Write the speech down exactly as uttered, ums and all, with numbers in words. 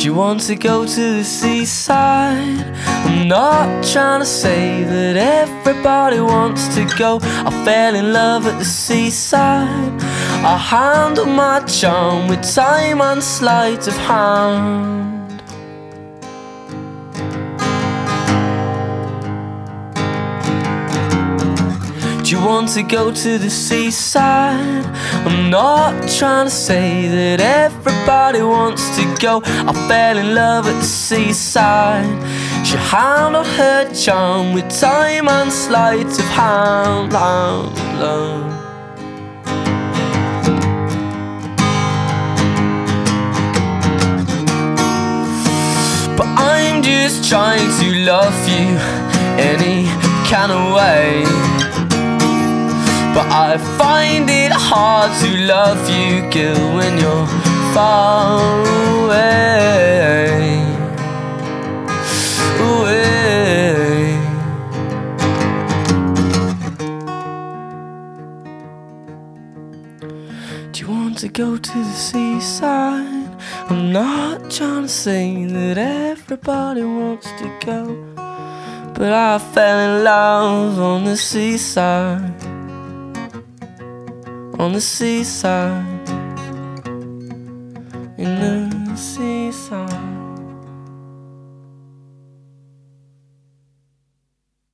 you want to go to the seaside? I'm not trying to say that everybody wants to go. I fell in love at the seaside. I handle my charm with time and sleight of hand. Do you want to go to the seaside? I'm not trying to say that everybody wants to go. I fell in love at the seaside. She handled her charm with time and sleight of hand. Love, love. But I'm just trying to love you any kind of way. But I find it hard to love you, girl, when you're far away, away. Do you want to go to the seaside? I'm not trying to say that everybody wants to go, but I fell in love on the seaside. On the seaside, in the sea.